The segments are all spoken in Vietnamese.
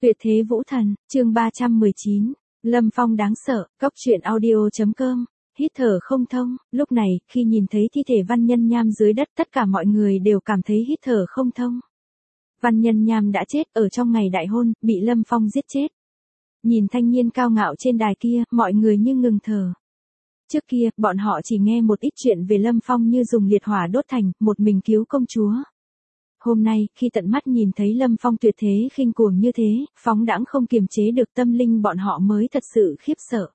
Tuyệt thế vũ thần, chương 319, Lâm Phong đáng sợ, cóc truyện audio.com, hít thở không thông. Lúc này, khi nhìn thấy thi thể Văn Nhân Nham dưới đất, tất cả mọi người đều cảm thấy hít thở không thông. Văn Nhân Nham đã chết ở trong ngày đại hôn, bị Lâm Phong giết chết. Nhìn thanh niên cao ngạo trên đài kia, mọi người như ngừng thở. Trước kia, bọn họ chỉ nghe một ít chuyện về Lâm Phong như dùng liệt hỏa đốt thành, một mình cứu công chúa. Hôm nay, khi tận mắt nhìn thấy Lâm Phong tuyệt thế khinh cuồng như thế, phóng đãng không kiềm chế được tâm linh bọn họ mới thật sự khiếp sợ.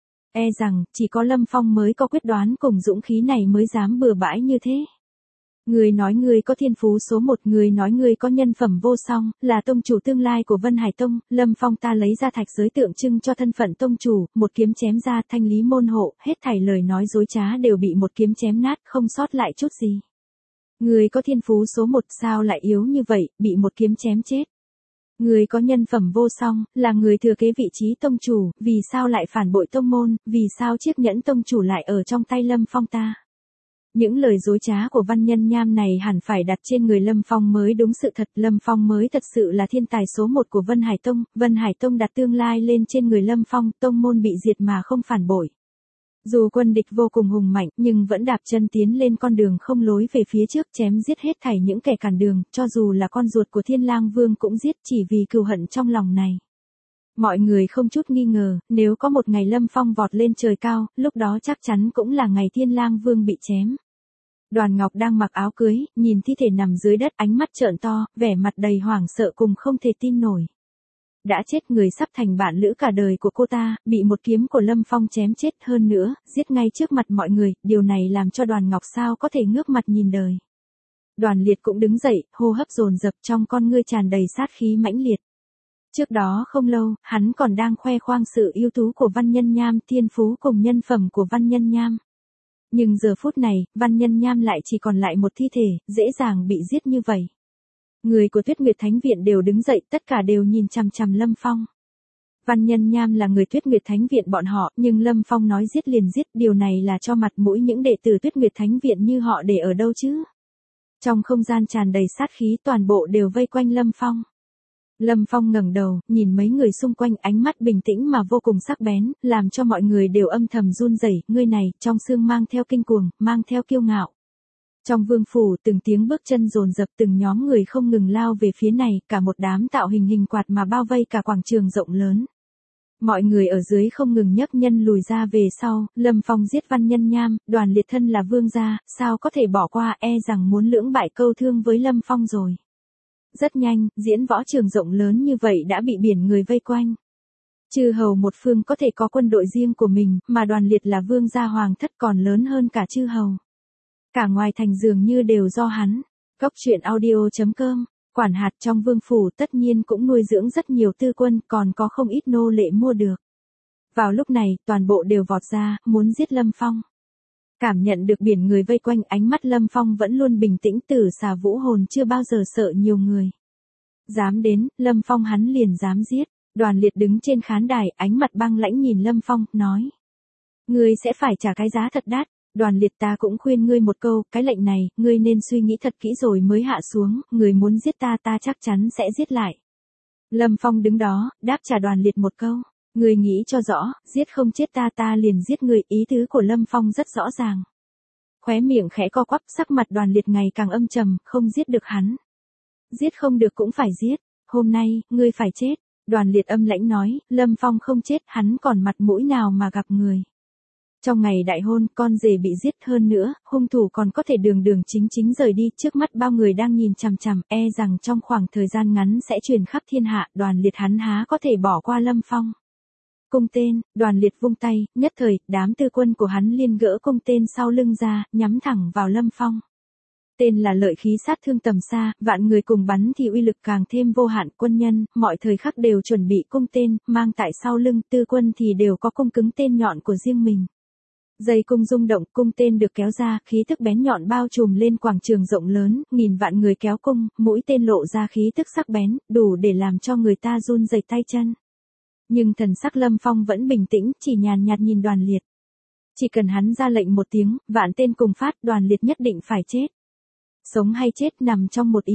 E rằng, chỉ có Lâm Phong mới có quyết đoán cùng dũng khí này mới dám bừa bãi như thế. Người nói người có thiên phú số một, người nói người có nhân phẩm vô song, là tông chủ tương lai của Vân Hải Tông. Lâm Phong ta lấy ra thạch giới tượng trưng cho thân phận tông chủ, một kiếm chém ra thanh lý môn hộ, hết thảy lời nói dối trá đều bị một kiếm chém nát, không sót lại chút gì. Người có thiên phú số một sao lại yếu như vậy, bị một kiếm chém chết. Người có nhân phẩm vô song, là người thừa kế vị trí tông chủ, vì sao lại phản bội tông môn, vì sao chiếc nhẫn tông chủ lại ở trong tay Lâm Phong ta. Những lời dối trá của Văn Nhân Nham này hẳn phải đặt trên người Lâm Phong mới đúng sự thật. Lâm Phong mới thật sự là thiên tài số một của Vân Hải Tông. Vân Hải Tông đặt tương lai lên trên người Lâm Phong, tông môn bị diệt mà không phản bội. Dù quân địch vô cùng hùng mạnh, nhưng vẫn đạp chân tiến lên con đường không lối về phía trước, chém giết hết thảy những kẻ cản đường, cho dù là con ruột của Thiên Lang Vương cũng giết chỉ vì cừu hận trong lòng này. Mọi người không chút nghi ngờ, nếu có một ngày Lâm Phong vọt lên trời cao, lúc đó chắc chắn cũng là ngày Thiên Lang Vương bị chém. Đoàn Ngọc đang mặc áo cưới, nhìn thi thể nằm dưới đất, ánh mắt trợn to, vẻ mặt đầy hoảng sợ cùng không thể tin nổi. Đã chết người sắp thành bạn lữ cả đời của cô ta, bị một kiếm của Lâm Phong chém chết, hơn nữa, giết ngay trước mặt mọi người, điều này làm cho Đoàn Ngọc sao có thể ngước mặt nhìn đời. Đoàn Liệt cũng đứng dậy, hô hấp dồn dập, trong con ngươi tràn đầy sát khí mãnh liệt. Trước đó không lâu, hắn còn đang khoe khoang sự ưu tú của Văn Nhân Nham, thiên phú cùng nhân phẩm của Văn Nhân Nham. Nhưng giờ phút này, Văn Nhân Nham lại chỉ còn lại một thi thể, dễ dàng bị giết như vậy. Người của Tuyết Nguyệt Thánh Viện đều đứng dậy, tất cả đều nhìn chằm chằm Lâm Phong. Văn Nhân Nham là người Tuyết Nguyệt Thánh Viện bọn họ, nhưng Lâm Phong nói giết liền giết, điều này là cho mặt mũi những đệ tử Tuyết Nguyệt Thánh Viện như họ để ở đâu chứ. Trong không gian tràn đầy sát khí, toàn bộ đều vây quanh Lâm Phong. Lâm Phong ngẩng đầu, nhìn mấy người xung quanh, ánh mắt bình tĩnh mà vô cùng sắc bén, làm cho mọi người đều âm thầm run rẩy. Người này, trong xương mang theo kinh cuồng, mang theo kiêu ngạo. Trong vương phủ, từng tiếng bước chân dồn dập, từng nhóm người không ngừng lao về phía này, cả một đám tạo hình quạt mà bao vây cả quảng trường rộng lớn. Mọi người ở dưới không ngừng nhấc nhân lùi ra về sau. Lâm Phong giết Văn Nhân Nham, Đoàn Liệt thân là vương gia, sao có thể bỏ qua, e rằng muốn lưỡng bại câu thương với Lâm Phong rồi. Rất nhanh, diễn võ trường rộng lớn như vậy đã bị biển người vây quanh. Chư hầu một phương có thể có quân đội riêng của mình, mà Đoàn Liệt là vương gia hoàng thất còn lớn hơn cả chư hầu. Cả ngoài thành dường như đều do hắn. Cóc truyện audio.com, quản hạt trong vương phủ tất nhiên cũng nuôi dưỡng rất nhiều tư quân, còn có không ít nô lệ mua được. Vào lúc này, toàn bộ đều vọt ra, muốn giết Lâm Phong. Cảm nhận được biển người vây quanh, ánh mắt Lâm Phong vẫn luôn bình tĩnh, Tử Xà Vũ Hồn chưa bao giờ sợ nhiều người. Dám đến, Lâm Phong hắn liền dám giết. Đoàn Liệt đứng trên khán đài, ánh mặt băng lãnh nhìn Lâm Phong, nói. Ngươi sẽ phải trả cái giá thật đắt. Đoàn Liệt, ta cũng khuyên ngươi một câu, cái lệnh này, ngươi nên suy nghĩ thật kỹ rồi mới hạ xuống, người muốn giết ta, ta chắc chắn sẽ giết lại. Lâm Phong đứng đó, đáp trả Đoàn Liệt một câu. Ngươi nghĩ cho rõ, giết không chết ta, ta liền giết ngươi. Ý tứ của Lâm Phong rất rõ ràng. Khóe miệng khẽ co quắp, sắc mặt Đoàn Liệt ngày càng âm trầm, không giết được hắn. Giết không được cũng phải giết, hôm nay, ngươi phải chết. Đoàn Liệt âm lãnh nói, Lâm Phong không chết, hắn còn mặt mũi nào mà gặp người. Trong ngày đại hôn, con rể bị giết, hơn nữa, hung thủ còn có thể đường đường chính chính rời đi, trước mắt bao người đang nhìn chằm chằm, e rằng trong khoảng thời gian ngắn sẽ truyền khắp thiên hạ. Đoàn Liệt hắn há có thể bỏ qua Lâm Phong. Cung tên, Đoàn Liệt vung tay, nhất thời, đám tư quân của hắn liên gỡ cung tên sau lưng ra, nhắm thẳng vào Lâm Phong. Tên là lợi khí sát thương tầm xa, vạn người cùng bắn thì uy lực càng thêm vô hạn. Quân nhân, mọi thời khắc đều chuẩn bị cung tên, mang tại sau lưng, tư quân thì đều có cung cứng tên nhọn của riêng mình. Dây cung rung động, cung tên được kéo ra, khí tức bén nhọn bao trùm lên quảng trường rộng lớn, nghìn vạn người kéo cung, mũi tên lộ ra khí tức sắc bén, đủ để làm cho người ta run rẩy tay chân. Nhưng thần sắc Lâm Phong vẫn bình tĩnh, chỉ nhàn nhạt nhìn Đoàn Liệt. Chỉ cần hắn ra lệnh một tiếng, vạn tên cùng phát, Đoàn Liệt nhất định phải chết. Sống hay chết nằm trong một ý niệm.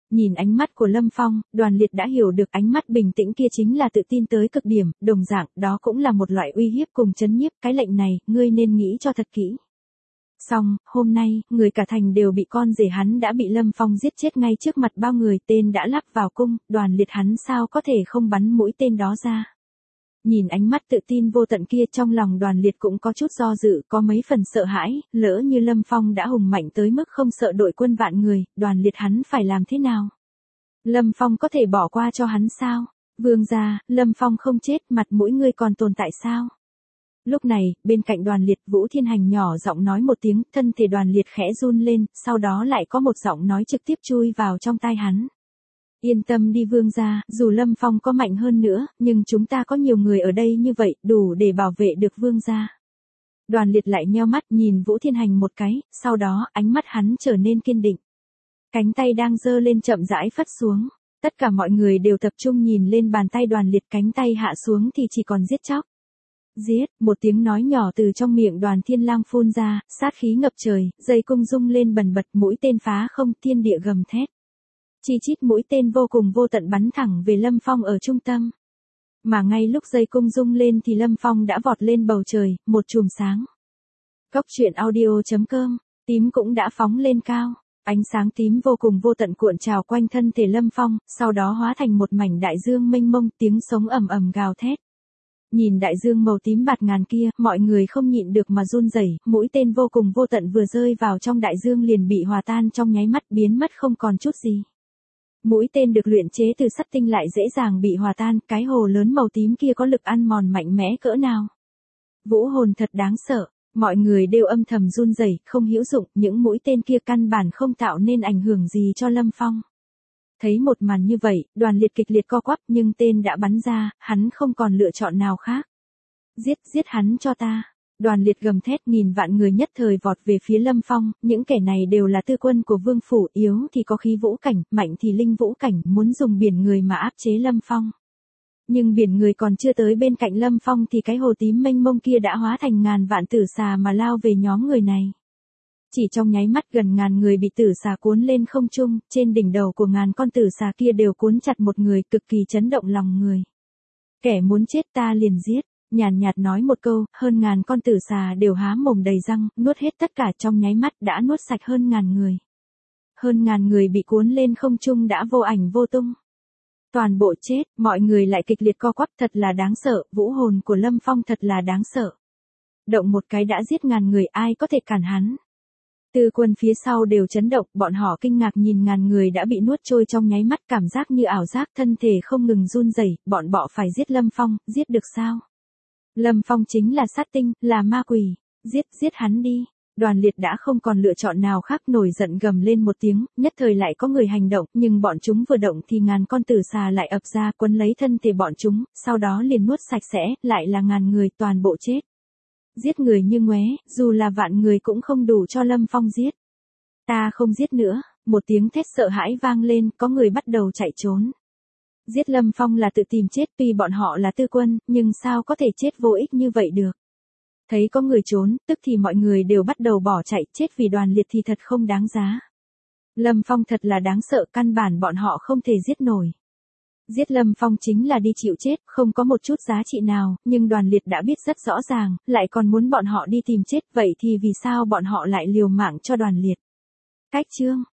Nhìn ánh mắt của Lâm Phong, Đoàn Liệt đã hiểu được ánh mắt bình tĩnh kia chính là tự tin tới cực điểm, đồng dạng, đó cũng là một loại uy hiếp cùng chấn nhiếp, cái lệnh này, ngươi nên nghĩ cho thật kỹ. Xong, hôm nay, người cả thành đều bị con rể hắn đã bị Lâm Phong giết chết ngay trước mặt bao người, tên đã lắp vào cung, Đoàn Liệt hắn sao có thể không bắn mũi tên đó ra. Nhìn ánh mắt tự tin vô tận kia, trong lòng Đoàn Liệt cũng có chút do dự, có mấy phần sợ hãi, lỡ như Lâm Phong đã hùng mạnh tới mức không sợ đội quân vạn người, Đoàn Liệt hắn phải làm thế nào? Lâm Phong có thể bỏ qua cho hắn sao? Vương gia, Lâm Phong không chết, mặt mũi ngươi còn tồn tại sao? Lúc này, bên cạnh Đoàn Liệt, Vũ Thiên Hành nhỏ giọng nói một tiếng, thân thể Đoàn Liệt khẽ run lên, sau đó lại có một giọng nói trực tiếp chui vào trong tai hắn. Yên tâm đi vương gia, dù Lâm Phong có mạnh hơn nữa, nhưng chúng ta có nhiều người ở đây như vậy, đủ để bảo vệ được vương gia. Đoàn Liệt lại nheo mắt nhìn Vũ Thiên Hành một cái, sau đó, ánh mắt hắn trở nên kiên định. Cánh tay đang giơ lên chậm rãi phất xuống. Tất cả mọi người đều tập trung nhìn lên bàn tay Đoàn Liệt, cánh tay hạ xuống thì chỉ còn giết chóc. Giết, một tiếng nói nhỏ từ trong miệng Đoàn Thiên Lang phun ra, sát khí ngập trời, dây cung rung lên bần bật, mũi tên phá không, thiên địa gầm thét. Chi chít mũi tên vô cùng vô tận bắn thẳng về Lâm Phong ở trung tâm. Mà ngay lúc dây cung rung lên thì Lâm Phong đã vọt lên bầu trời, một chùm sáng. Cốc truyện audio.com, tím cũng đã phóng lên cao. Ánh sáng tím vô cùng vô tận cuộn trào quanh thân thể Lâm Phong, sau đó hóa thành một mảnh đại dương mênh mông, tiếng sống ầm ầm gào thét. Nhìn đại dương màu tím bạt ngàn kia, mọi người không nhịn được mà run rẩy, mũi tên vô cùng vô tận vừa rơi vào trong đại dương liền bị hòa tan trong nháy mắt, biến mất không còn chút gì. Mũi tên được luyện chế từ sắt tinh lại dễ dàng bị hòa tan, cái hồ lớn màu tím kia có lực ăn mòn mạnh mẽ cỡ nào. Vũ hồn thật đáng sợ, mọi người đều âm thầm run rẩy, không hữu dụng, những mũi tên kia căn bản không tạo nên ảnh hưởng gì cho Lâm Phong. Thấy một màn như vậy, Đoàn Liệt kịch liệt co quắp, nhưng tên đã bắn ra, hắn không còn lựa chọn nào khác. Giết hắn cho ta. Đoàn Liệt gầm thét, nghìn vạn người nhất thời vọt về phía Lâm Phong, những kẻ này đều là tư quân của vương phủ, yếu thì có khí vũ cảnh, mạnh thì linh vũ cảnh, muốn dùng biển người mà áp chế Lâm Phong. Nhưng biển người còn chưa tới bên cạnh Lâm Phong thì cái hồ tím mênh mông kia đã hóa thành ngàn vạn tử xà mà lao về nhóm người này. Chỉ trong nháy mắt gần ngàn người bị tử xà cuốn lên không trung, trên đỉnh đầu của ngàn con tử xà kia đều cuốn chặt một người, cực kỳ chấn động lòng người. Kẻ muốn chết ta liền giết, nhàn nhạt nói một câu, hơn ngàn con tử xà đều há mồm đầy răng, nuốt hết tất cả trong nháy mắt đã nuốt sạch hơn ngàn người. Hơn ngàn người bị cuốn lên không trung đã vô ảnh vô tung. Toàn bộ chết, mọi người lại kịch liệt co quắp, thật là đáng sợ, vũ hồn của Lâm Phong thật là đáng sợ. Động một cái đã giết ngàn người, ai có thể cản hắn. Tư quân phía sau đều chấn động, bọn họ kinh ngạc nhìn ngàn người đã bị nuốt trôi trong nháy mắt, cảm giác như ảo giác, thân thể không ngừng run rẩy, bọn bọ phải giết Lâm Phong, giết được sao? Lâm Phong chính là sát tinh, là ma quỷ, giết hắn đi. Đoàn Liệt đã không còn lựa chọn nào khác, nổi giận gầm lên một tiếng, nhất thời lại có người hành động, nhưng bọn chúng vừa động thì ngàn con tử xà lại ập ra quấn lấy thân thể bọn chúng, sau đó liền nuốt sạch sẽ, lại là ngàn người toàn bộ chết. Giết người như ngoé, dù là vạn người cũng không đủ cho Lâm Phong giết. Ta không giết nữa, một tiếng thét sợ hãi vang lên, có người bắt đầu chạy trốn. Giết Lâm Phong là tự tìm chết, tuy bọn họ là tư quân, nhưng sao có thể chết vô ích như vậy được. Thấy có người trốn, tức thì mọi người đều bắt đầu bỏ chạy, chết vì Đoàn Liệt thì thật không đáng giá. Lâm Phong thật là đáng sợ, căn bản bọn họ không thể giết nổi. Giết Lâm Phong chính là đi chịu chết, không có một chút giá trị nào, nhưng Đoàn Liệt đã biết rất rõ ràng, lại còn muốn bọn họ đi tìm chết, vậy thì vì sao bọn họ lại liều mạng cho Đoàn Liệt? Cách chương